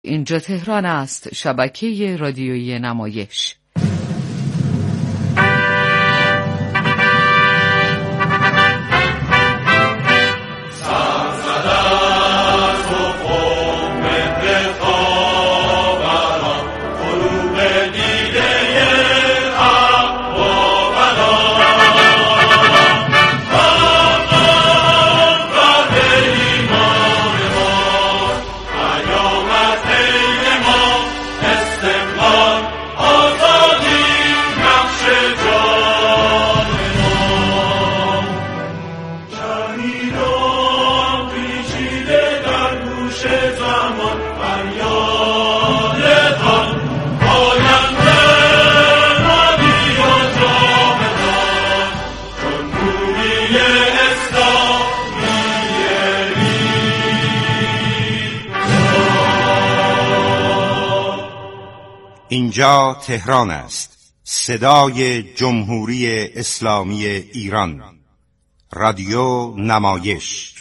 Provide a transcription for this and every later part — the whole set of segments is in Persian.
اینجا تهران است، شبکه رادیویی نمایش. اینجا تهران است، صدای جمهوری اسلامی ایران، رادیو نمایش.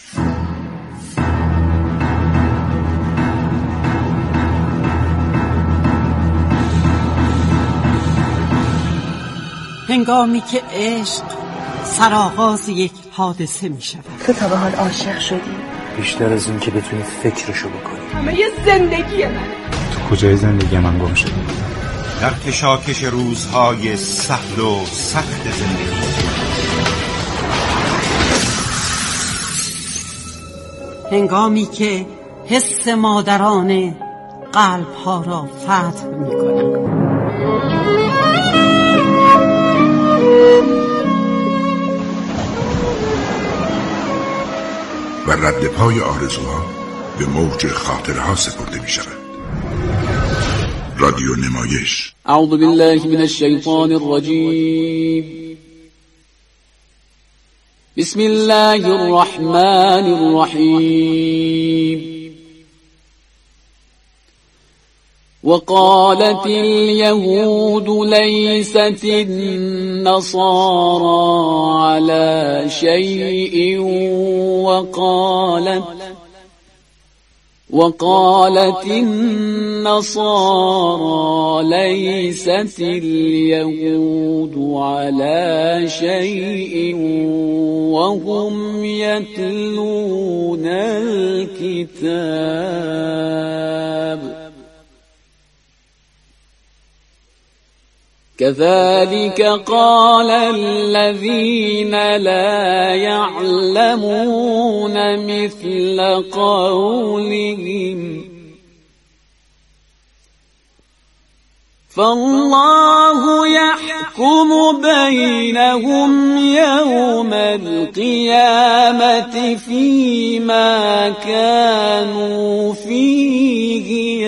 هنگامی که عشق سرآغاز یک حادثه می شود. تو تا به حال عاشق شدی؟ بیشتر از این که بتونی فکرشو بکنی. همه یه زندگی منه. تو کجای زندگی من گم شدی؟ در کشاکش روزهای سهل و سخت زندگی. هنگامی که حس مادرانه قلب‌ها را فتح می‌کند. و رد پای آرزوها به موج خاطرها سپرده می‌شود. رادیو نمایش. اعوذ بالله من الشیطان الرجیم. بسم الله الرحمن الرحیم. وقالت اليهود ليست النصارى على شيء وقالت النصارى ليست اليهود على شيء وهم يتلون الكتاب كذلك قال الذين لا يعلمون مثل قولهم فالله يحكم بينهم يوم القيامة فيما كانوا فيه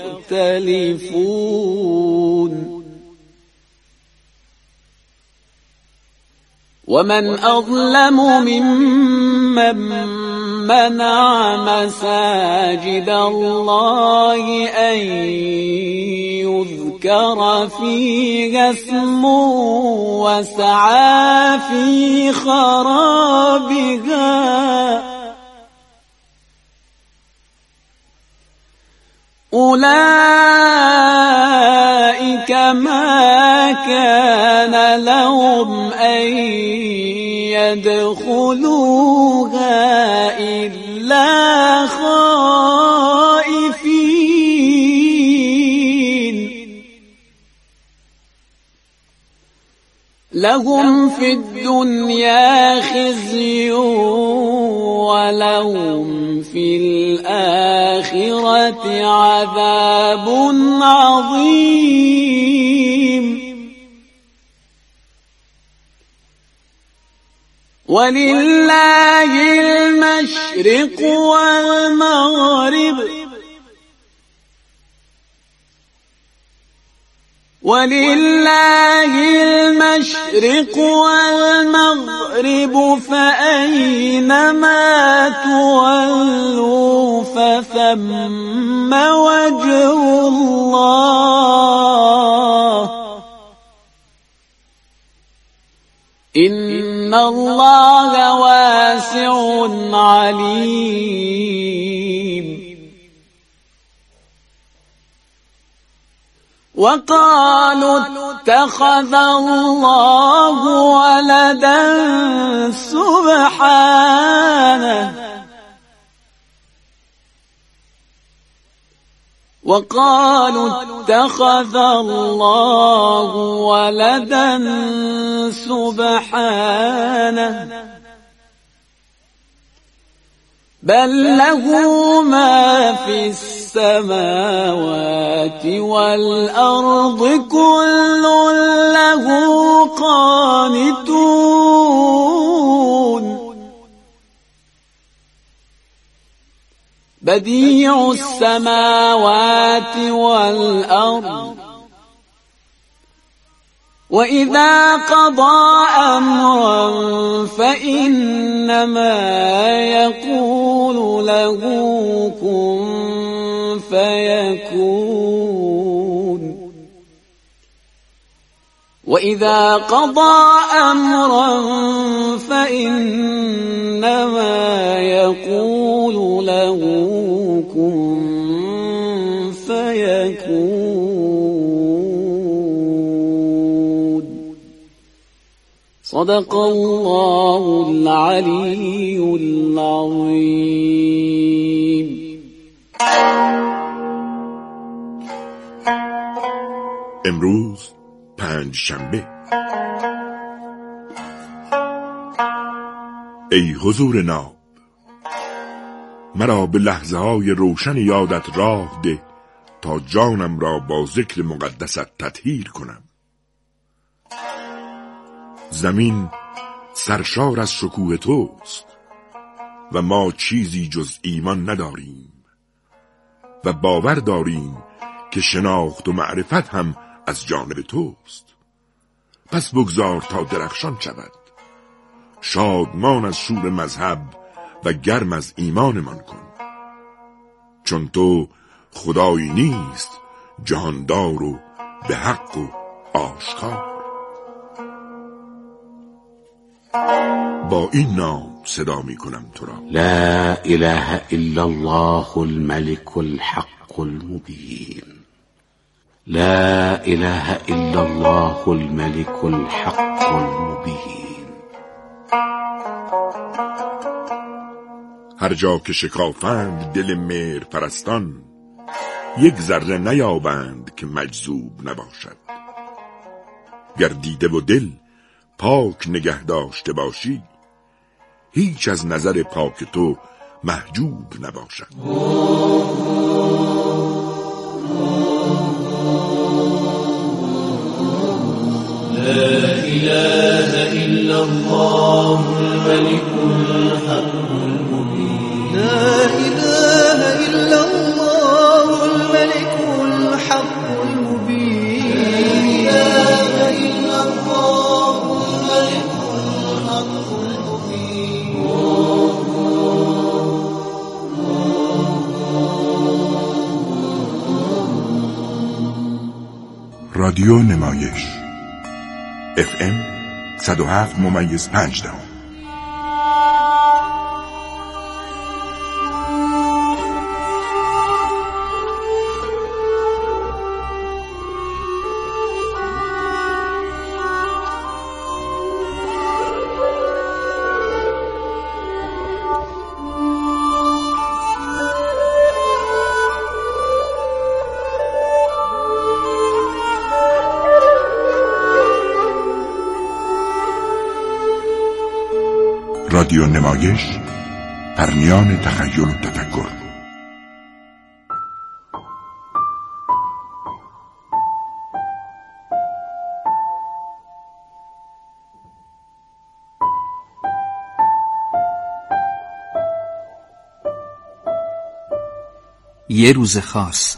يختلفون ومن أظلم ممن منع مساجد الله أن يذكر فيها اسمه وسعى في خرابها أولئك ما كان لهم أن يدخلوها إلا خائفين لهم في الدنيا خزي ولهم في الآخرة عذاب عظيم ولله المشرق والمغرب فأينما تولوا فثم وجه الله إن الله واسع عليم. وقالوا اتخذ الله ولدا سبحانه وقالوا اتخذ الله ولدا سبحانه بل له ما في السماوات والأرض كل له قانتون بديع السماوات والأرض وإذا قضى أمرا فإنما يقول له كن فيكون وإذا قضى أمرا فإنما يقول له كن فيكون صدق الله العلي العظيم. امروز پنجشنبه. ای حضور ناب، مرا به لحظه های روشن یادت راه ده تا جانم را با ذکر مقدست تطهیر کنم. زمین سرشار از شکوه توست و ما چیزی جز ایمان نداریم و باور داریم که شناخت و معرفت هم از جانب توست. پس بگذار تا درخشان شود، شادمان از شور مذهب و گرم از ایمانمان کن، چون تو خدایی نیست جهاندار و به حق و آشکار. با این نام صدا می کنم تو را: لا اله الا الله الملك الحق المبين. لا اله الا الله الملك الحق المبين. هر جا که شکافند دل مهر پرستان، یک ذره نیابند که مجذوب نباشد. گر دیده و دل پاک نگه داشته باشی، هیچ از نظر پاک تو محجوب نباشد. لا إله إلا الله الملك الحق المبين. لا إله إلا الله الملك الحق المبين. لا إله إلا الله الملك الحق المبين. رادیو نمایش FM 107.5. رادیو نمایش، پرمیان تخیل و تفکر. یه روز خاص.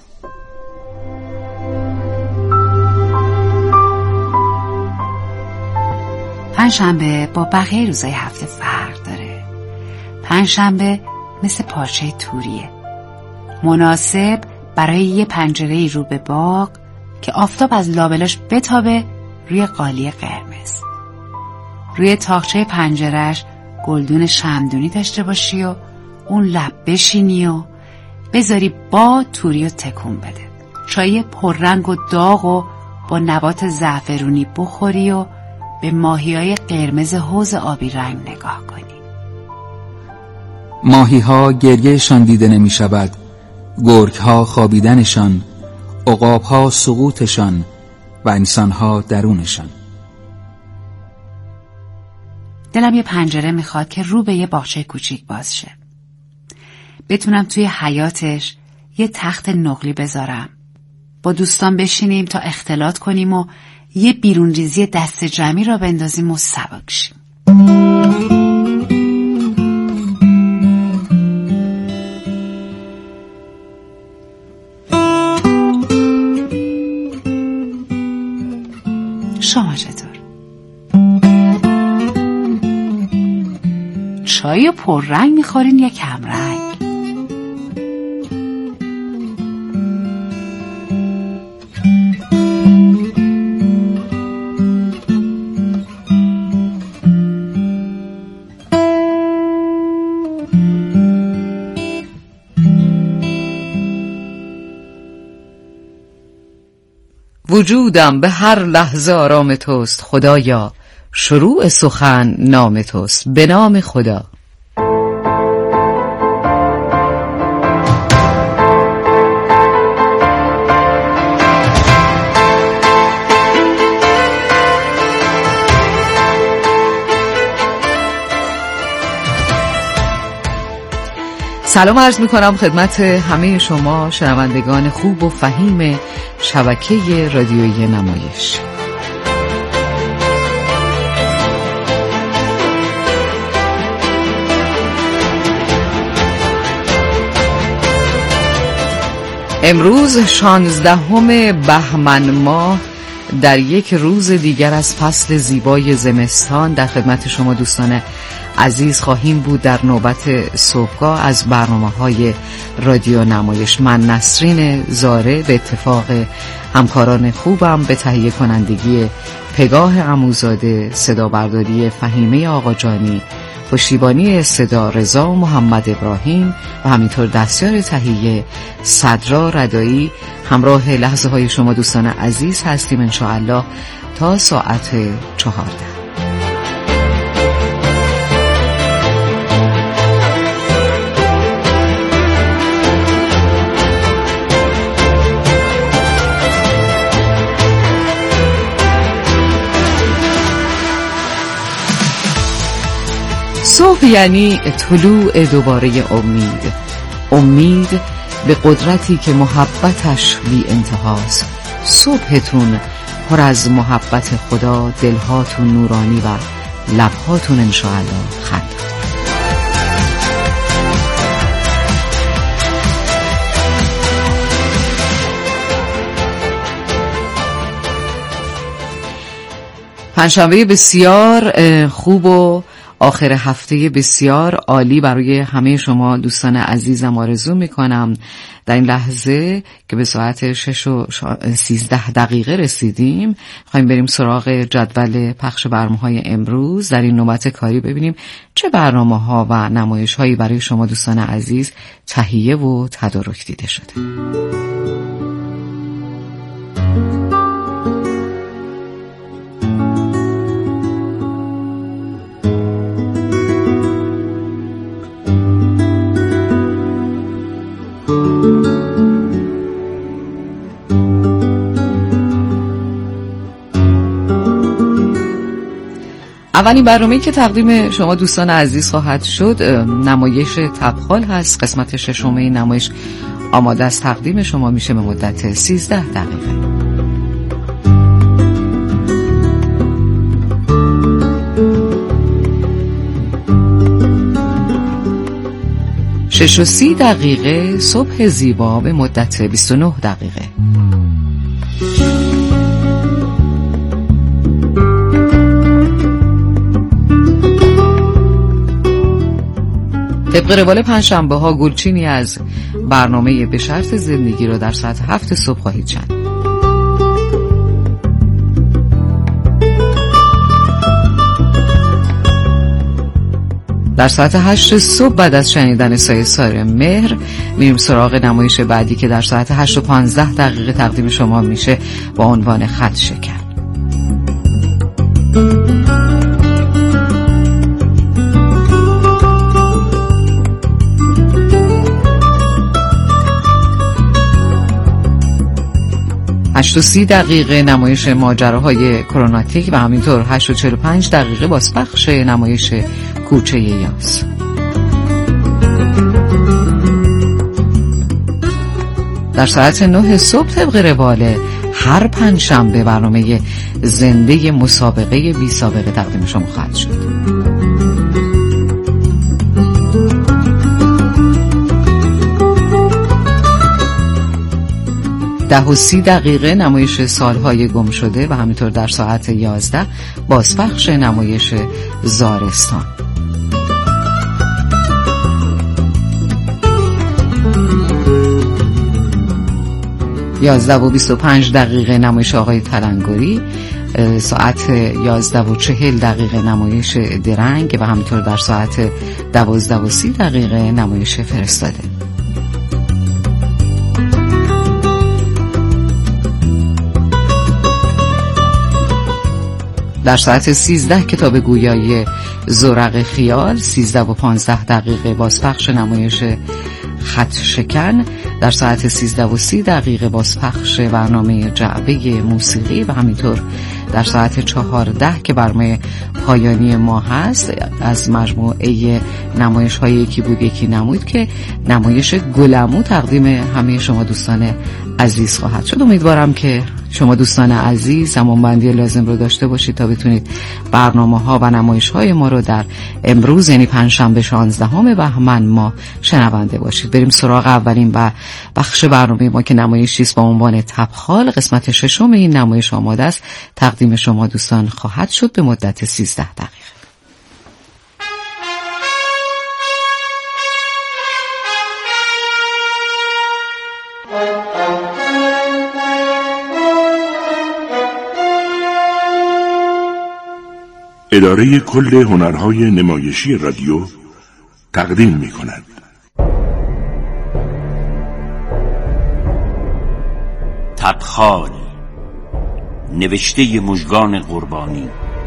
پنجشنبه با بقیه روزهای هفته فرق داره. پنجشنبه مثل پارچه توریه، مناسب برای یه پنجره رو به باغ که آفتاب از لابلاش بتابه روی قالی قرمز. روی تاقچه پنجرهش گلدون شمدونی داشته باشی و اون لب بشینی و بذاری با توری و تکون بده. چای پررنگ و داغ و با نبات زعفرونی بخوری و به ماهی‌های قرمز حوض آبی رنگ نگاه کنی. ماهی‌ها گریه‌شان دیده نمی‌شود، گرگ‌ها خوابیدنشان، عقاب‌ها سقوطشان و انسان‌ها درونشان. دلم یه پنجره میخواد که رو به یه باغچه کوچیک باز شه. بتونم توی حیاتش یه تخت نقلی بذارم. با دوستان بشینیم تا اختلاط کنیم و یه بیرون ریزی دست جمعی را بندازیم و سبک شیم. شما چطور؟ چای پررنگ میخورین یا کم رنگ؟ وجودم به هر لحظه آرام توست خدایا، شروع سخن نام توست به نام خدا. سلام عرض می کنم خدمت همه شما شنوندگان خوب و فهیم شبکه رادیویی نمایش. امروز 16 بهمن ماه در یک روز دیگر از فصل زیبای زمستان در خدمت شما دوستان عزیز خواهیم بود در نوبت صبحگاه از برنامه‌های رادیو نمایش. من نسرین زاره به اتفاق همکاران خوبم به تهیه کنندگی پگاه عموزاده، صدا برداری فهیمه آقاجانی، پشتیبانی صدا رضا و محمد ابراهیم و همینطور دستیار تهیه صدرا ردایی همراه لحظه های شما دوستان عزیز هستیم انشاءالله تا ساعت 14. صبح یعنی طلوع دوباره امید به قدرتی که محبتش بی انتهاست. صبحتون پر از محبت خدا، دلهاتون نورانی و لبهاتون انشاءالله خندان. پنجشنبه بسیار خوب و آخر هفته بسیار عالی برای همه شما دوستان عزیزم آرزو میکنم. در این لحظه که به ساعت 6:13 رسیدیم خواهیم بریم سراغ جدول پخش برنامه‌های امروز. در این نوبت کاری ببینیم چه برنامه‌ها و نمایش‌هایی برای شما دوستان عزیز تهیه و تدارک دیده شده. اولین برنامه‌ای که تقدیم شما دوستان عزیز خواهد شد نمایش تبخال هست. قسمت 6 نمایش آماده است تقدیم شما میشه به مدت 13 دقیقه. شش و 30 دقیقه صبح زیبا به مدت 29 دقیقه. طبق روال پنجشنبه ها گلچینی از برنامه به شرط زندگی را در ساعت 7 صبح خواهید شنید. در ساعت 8 صبح بعد از شنیدن سایه سار مهر میریم سراغ نمایش بعدی که در ساعت 8 و 15 دقیقه تقدیم شما میشه با عنوان خط شکن. هشت و 30 دقیقه نمایش ماجراهای کروناتیک و همینطور 8 و 45 دقیقه بازپخش نمایش کوچه یاس. در ساعت 9 صبح طبق روال هر پنجشنبه برنامه زنده مسابقه بی سابقه تقدیم شما خواهد شد. 10 و 30 دقیقه نمایش سالهای گم شده و همینطور در ساعت 11 بازپخش نمایش زارستان. 11 و 25 دقیقه نمایش آقای تلنگری، ساعت 11 و 40 دقیقه نمایش درنگ و همینطور در ساعت 12 و 30 دقیقه نمایش فرستاده. در ساعت 13 کتاب گویای زورق خیال، 13 و 15 دقیقه بازپخش نمایش خط شکن، در ساعت 13 و 30 دقیقه بازپخش برنامه جعبه موسیقی و همینطور در ساعت 14 که برنامه پایانی ما هست از مجموعه نمایش های یکی بود یکی نمود که نمایش گلمو تقدیم همه شما دوستان عزیز خواهد شد. امیدوارم که شما دوستان عزیز زمانبندی لازم رو داشته باشید تا بتونید برنامه ها و نمایش های ما رو در امروز یعنی پنجشنبه 16 بهمن ما شنونده باشید. بریم سراغ اولین و بخش برنامه ما که نمایشی است با عنوان تبخال. قسمت ششم این نمایش آماده است، تقدیم شما دوستان خواهد شد به مدت 13 دقیقه. اداره کل هنرهای نمایشی رادیو تقدیم می کند. تبخال، نوشته مژگان قربانی.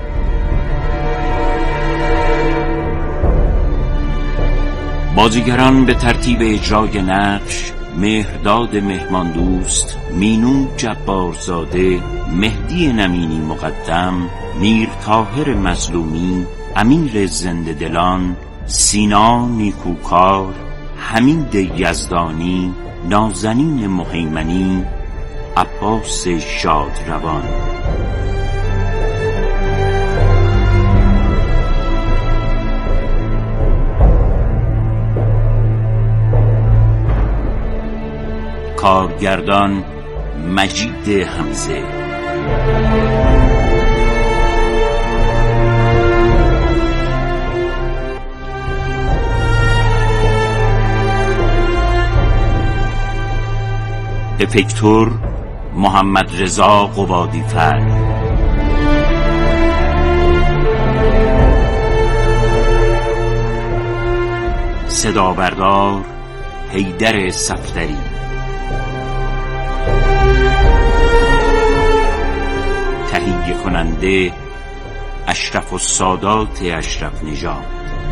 بازیگران به ترتیب اجرای نقش: مهرداد مهماندوست، مینو جبارزاده، مهدی نمینی مقدم، میر طاهر مظلومی، امیر زنده دلان، سینا نیکوکار، حمید یزدانی، نازنین مهیمنی، عباس شادروان. کارگردان مجید حمزه. افکتور محمد رضا قبادی‌فر. صدابردار حیدر صفدری. تهیه کننده اشرف السادات اشرف نژاد.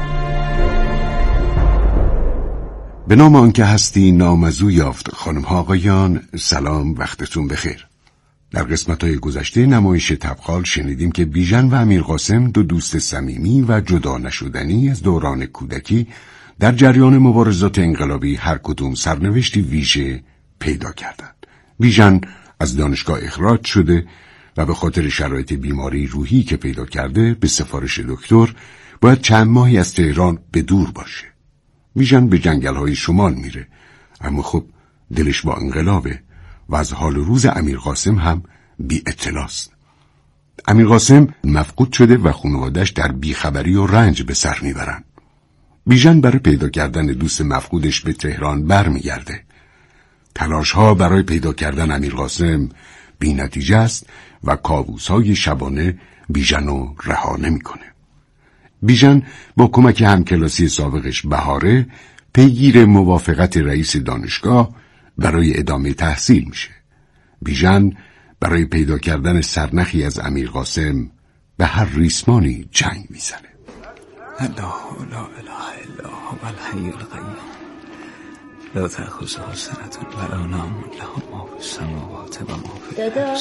به نام آنکه هستی نامزو یافت. خانم ها آقایان، سلام، وقتتون بخیر. در قسمت‌های گذشته نمایش تبخال شنیدیم که بیژن و امیرقاسم، دو دوست صمیمی و جدا نشدنی از دوران کودکی، در جریان مبارزات انقلابی هر کدوم سرنوشتی ویژه پیدا کردند. بیژن از دانشگاه اخراج شده و به خاطر شرایط بیماری روحی که پیدا کرده به سفارش دکتر باید چند ماهی از تهران به دور باشه. بیژن به جنگل‌های شمال میره، اما خب دلش با انقلابه و از حال روز امیرقاسم هم بی اطلاعست. امیرقاسم مفقود شده و خانواده‌اش در بیخبری و رنج به سر میبرن. بیژن برای پیدا کردن دوست مفقودش به تهران برمیگرده. تلاش‌ها برای پیدا کردن امیرقاسم بی نتیجه است و کابوس‌های شبانه بیژن رو رها نمی‌کنه. بیژن با کمک همکلاسی سابقش بهاره پیگیر موافقت رئیس دانشگاه برای ادامه تحصیل میشه. بیژن برای پیدا کردن سرنخی از امیرقاسم به هر ریسمانی جنگ میزنه. الله لا اله الا هو الحی القیوم لا تأخذه سنة ولا نوم له ما فی السماوات و ما فی الارض.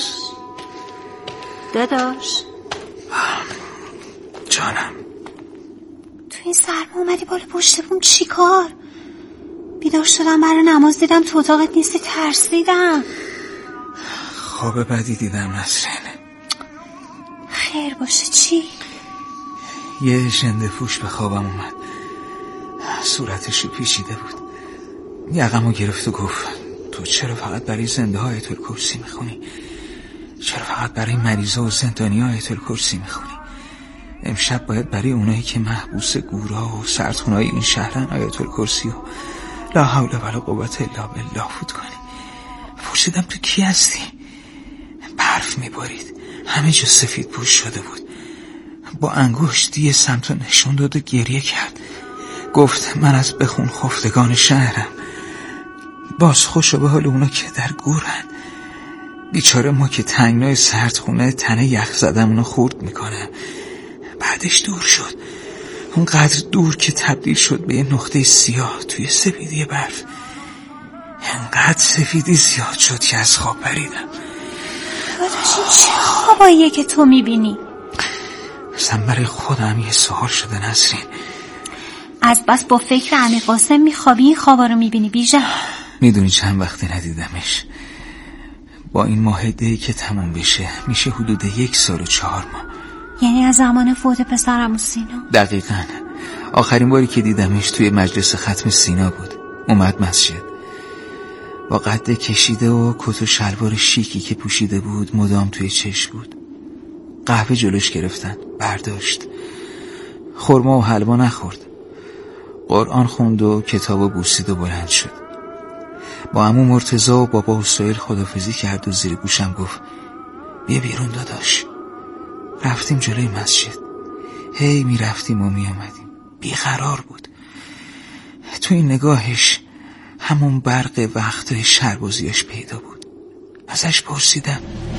داداش جانم، تو این سرما اومدی بالا پشت بوم چی کار؟ بیدار شدم برای نماز، دیدم تو اتاقت نیستی، ترسیدم. خواب بدی دیدم نسرین. خیر باشه. چی؟ یه ژنده پوش به خوابم اومد، صورتشو پیچیده بود، یقمو گرفت و گفت تو چرا فقط برای زنده ها آیت الکرسی میخونی؟ چرا فقط برای مریضا و زندانی ها آیت الکرسی میخونی؟ امشب باید برای اونایی که محبوس گورا و سردخونه‌های این شهرن آیت الکرسی و لا حول ولا قوة الا بالله فوت کنی. پرسیدم تو کی هستی؟ برف میبارید، همه جا سفید پوش شده بود. با انگشت یه سمت رو نشون داد و گریه کرد. گفت من از بخون خفتگان شهرم. باز خوشو به حال اونا که در گورن. بیچاره ما که تنگنای سردخونه تنه یخ زدمونو خورد میکنه. بعدش دور شد، اونقدر دور که تبدیل شد به یه نقطه سیاه توی سفیدی برف. انقدر سفیدی زیاد شد که از خواب پریدم. داداش این چه خواباییه که تو میبینی؟ اصلا برای خودم یه سوال شده نسرین. از بس با فکر امیرقاسم میخوابی این خوابا رو میبینی بیژن؟ میدونی چند وقتی ندیدمش؟ با این ماهده‌ای که تموم بشه میشه حدود 1 سال و 4 ماه. یعنی از زمان فوت پسرم و سینا؟ دقیقاً. آخرین باری که دیدمش توی مجلس ختم سینا بود. اومد مسجد با قد کشیده و کت و شلوار شیکی که پوشیده بود مدام توی چشم بود. قهوه جلوش گرفتن، برداشت. خرما و حلوا نخورد. قرآن خوند و کتابو بوسید و بلند شد. با عمو مرتضی و بابا حسین خدافزی کرد و زیر گوشم گفت بیا بیرون داداش. رفتیم جلوی مسجد. هی می رفتیم و می آمدیم. بیقرار بود. تو این نگاهش همون برق وقتای شربازیاش پیدا بود. ازش پرسیدم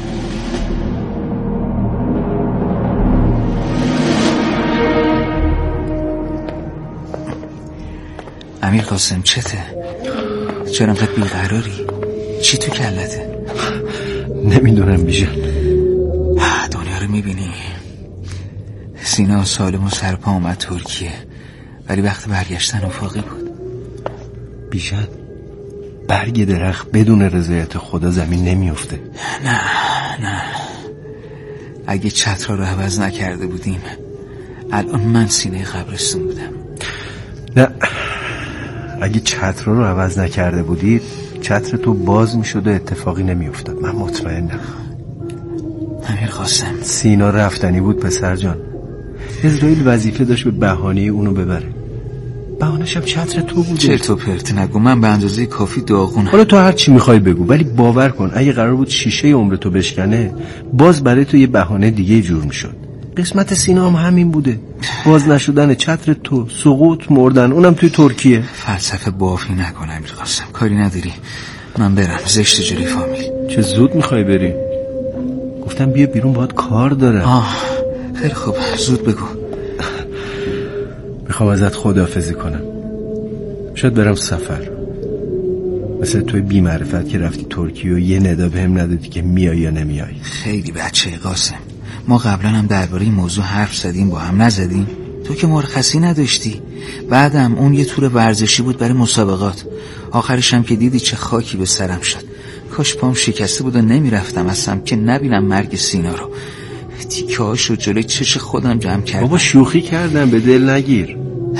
امیرقاسم چته؟ چرا انقدر بیقراری؟ چی تو کلته؟ نمیدونم بیژن. دنیا رو میبینی؟ سینا سالم و سرپا اومد ترکیه، ولی وقت برگشتن افاقی بود. بیژن برگ درخت بدون رضایت خدا زمین نمیفته. نه اگه چترا رو عوض نکرده بودیم الان من سینه قبرستون بودم. نه اگه چترا رو عوض نکرده بودید چتر تو باز میشد و اتفاقی نمیافتاد. من مطمئنم. امیرقاسم سینا رفتنی بود پسر جان. اسرائیل وظیفه داشت به بهانه اونو ببره. بهانه‌ش هم چتر تو بوده. چرت و پرت نگو، من به اندازه کافی داغونم. حالا تو هر چی میخوای بگو، ولی باور کن اگه قرار بود شیشه عمر تو بشکنه باز برای تو یه بهانه دیگه جور میشد. قسمت سینا هم همین بوده. باز نشدن چتر تو، سقوط، مردن، اونم توی ترکیه. فلسفه بافی نکن امیرقاسم، کاری نداری. من برم، زشت جلوی فامیل. چه زود میخوای بری؟ گفتم بیا بیرون، باید کار دارم. خیلی خوب، زود بگو. میخوام ازت خداحافظی کنم. شاید برم سفر، مثل توی بی معرفت که رفتی ترکیه و یه ندا بهم ندادی که میای یا نمیای. خیلی بچه قاسم، ما قبلا هم درباره این موضوع حرف زدیم، با هم نزدیم؟ تو که مرخصی نداشتی. بعدم اون یه تور ورزشی بود برای مسابقات. آخرش هم که دیدی چه خاکی به سرم شد. کاش پام شکسته بود و نمیرفتم اصلا که نبینم مرگ سینا رو. تیکه هاشو جلوی چش خودم جمع کردم. بابا شوخی کردم، به دل نگیر.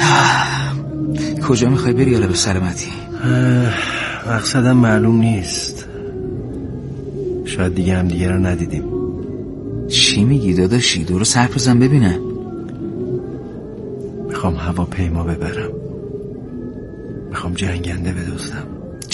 کجا میخوای بری حالا به سلامتی؟ مقصدم معلوم نیست. شاید دیگه هم دیگه رو ندیدیم. چی میگی داداشی؟ دورو سر بزن ببینم. میخوام هواپیما ببرم، میخوام جنگنده بدزدم.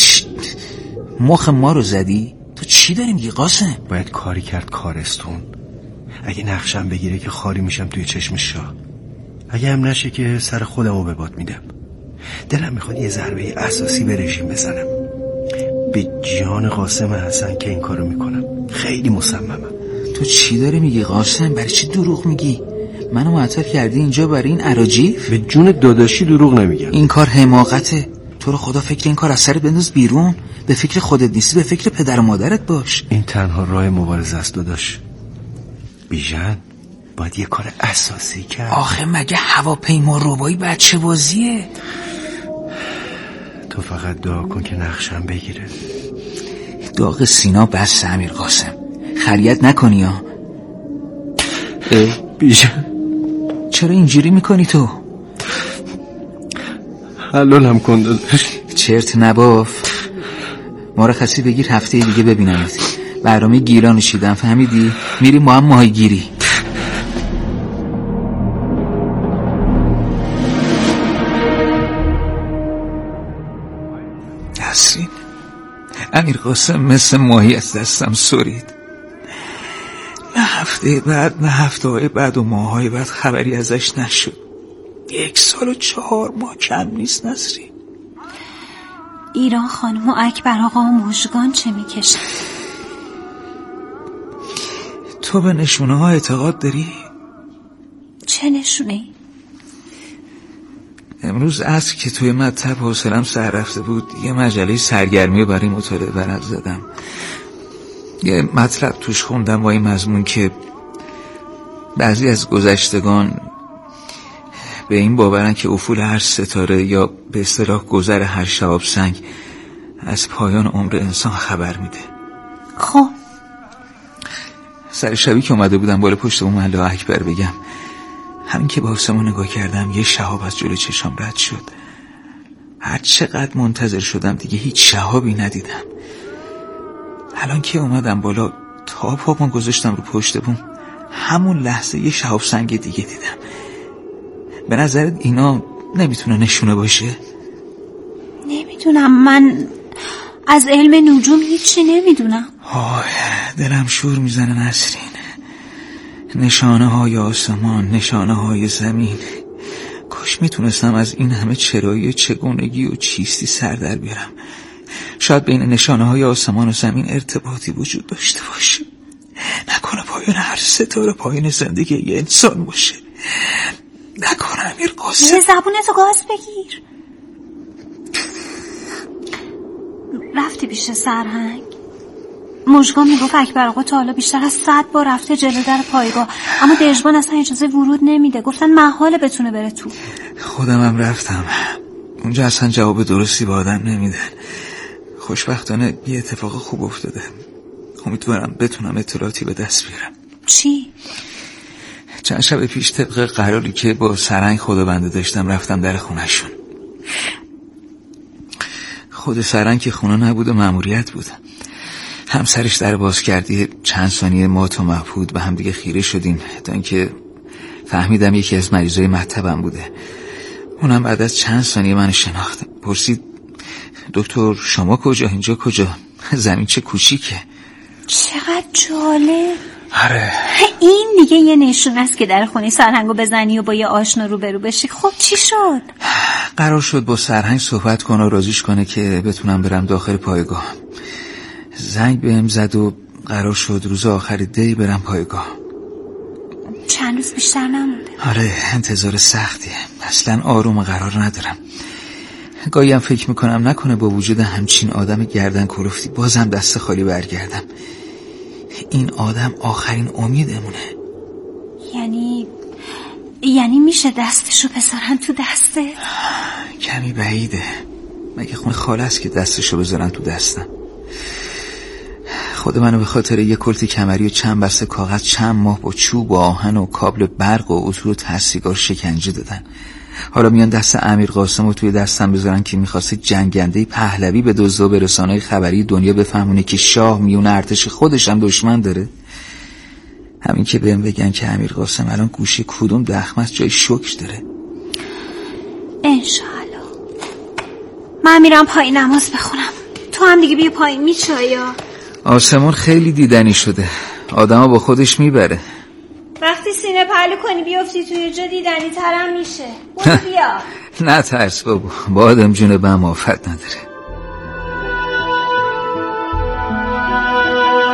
مخ ما رو زدی؟ تو چی داری میگی قاسم؟ باید کاری کرد کارستون. اگه نقشم بگیره که خاری میشم توی چشم شاه. اگه هم نشه که سر خودمو به باد میدم. دلم میخواد یه ضربه اساسی به رژیم بزنم. به جان قاسم حسن که این کارو میکنم. خیلی مصممم. تو چی داری میگی قاسم؟ برای چی دروغ میگی؟ منو معطل کردی اینجا برای این اراجیف؟ به جون داداشی دروغ نمیگم. این کار حماقته. تو رو خدا فکر این کار از سر بنداز بیرون. به فکر خودت نیستی، به فکر پدر و مادرت باش. این تنها راه مبارزه است داداش. بیژن باید یه کار اساسی کرد. آخه مگه هواپیما ربایی بچه بازیه؟ تو فقط دعا کن که نقشم بگیره. داغ سینا بس امیر قاسم، خریت نکنی ها. بیژن چرا اینجوری میکنی تو؟ حلالم کن داداش. چرت نباف. مرخصی بگیر هفته دیگه ببینمت. برنامه گیرانو شیدم، فهمیدی؟ میریم ما هم ماهی گیری. نسرین، امیر قاسم مثل ماهی از دستم سرید. نه هفته بعد، نه هفته‌های بعد و ماه‌های بعد خبری ازش نشد. 1 سال و 4 ماه کم نیست نسرین. ایران خانم و اکبر آقا و مژگان چه میکشن؟ تو به نشونه ها اعتقاد داری؟ چه نشونه؟ امروز عصر که توی مطب حوصله‌ام سر رفته بود، یه مجله سرگرمی برای مطالعه ورق زدم. یه مطلب توش خوندم با این مضمون که بعضی از گذشتگان به این باورن که افول هر ستاره یا به اصطلاح گذر هر شهاب سنگ از پایان عمر انسان خبر میده. خب سر شبی که اومده بودم بالا پشت بوم الله اکبر بگم، همین که به آسمون نگاه کردم یه شهاب از جلوی چشام رد شد. هر چقدر منتظر شدم دیگه هیچ شهابی ندیدم. الان که اومدم بالا تا پامو گذاشتم رو پشت بوم، همون لحظه یه شهاب سنگ دیگه دیدم. به نظرت اینا نمیتونه نشونه باشه؟ نمیدونم، من از علم نجوم هیچی نمیدونم. دلم شور میزنه نسرین. نشانه های آسمان، نشانه های زمین. کاش میتونستم از این همه چرایی و چگونگی و چیستی سر در بیارم. شاید بین نشانه های آسمان و زمین ارتباطی وجود داشته باشه. نکنه پایان هر ستاره پایان زندگی یه انسان باشه. نکنه امیر قاسم. زبونتو گاز بگیر. رفتی پیش سرهنگ؟ مژگان میگفت اکبر آقا تا حالا بیشتر از 100 بار رفته جلو در پایگاه، اما دژبان اصلا اجازه ورود نمیده. گفتن محاله بتونه بره تو. خودمم رفتم اونجا، اصلا جواب درستی به آدم نمیدن. خوشبختانه یه اتفاق خوب افتاده. امیدوارم بتونم اطلاعاتی به دست بیارم. چی؟ چند شب پیش طبق قراری که با سرهنگ خدابنده داشتم رفتم در خونه‌شون. خود سرهنگ که خونه نبود و مأموریت بود. همسرش در باز کردی چند ثانیه ما تو مبهوت به هم دیگه خیره شدیم تا اینکه فهمیدم یکی از مریضای مطبم بوده. اونم بعد از چند ثانیه من شناخت. پرسید دکتر شما کجا؟ اینجا کجا؟ زمین چه کوچیکه. چقدر جالب. آره این دیگه یه نشون است که در خونه سرهنگو بزنی و با یه آشنا روبرو بشی. خب چی شد؟ قرار شد با سرهنگ صحبت کنه و راضیش کنه که بتونم برم داخل پایگاه. زنگ بهم زد و قرار شد روز آخر دی برم پایگاه. چند روز بیشتر نمونده. آره انتظار سختیه. اصلا آروم قرار ندارم. گاهی هم فکر میکنم نکنه با وجود همچین آدم گردن کلفتی بازم دست خالی برگردم. این آدم آخرین امیدمونه. یعنی میشه دستشو بذارن تو دسته؟ کمی بعیده. مگه خونه خاله است که دستشو بذارن تو دستم؟ خود منو به خاطر یه کلت کمری و چند بسته کاغذ چند ماه با چوب و آهن و کابل برق و اتو و تسیگار شکنجه دادن. حالا میان دست امیر قاسم رو توی دستم بذارن که میخواسته جنگنده پهلوی به دزد و به رسانه‌های خبری دنیا بفهمونه که شاه میون ارتش خودش هم دشمن داره. همین که بهم بگن که امیر قاسم الان گوشه کدوم دخمه است جای شکر داره. انشالله. من میرم پایین نماز بخونم. تو هم دیگه بیا پایین میچایا. آسمون خیلی دیدنی شده. آدمو با خودش میبره. وقتی سینه پهلو کنی بیفتی توی جا دیدنی ترم میشه. برو بیا. نه ترس بابا، با آدم جون بهم آفت نداره.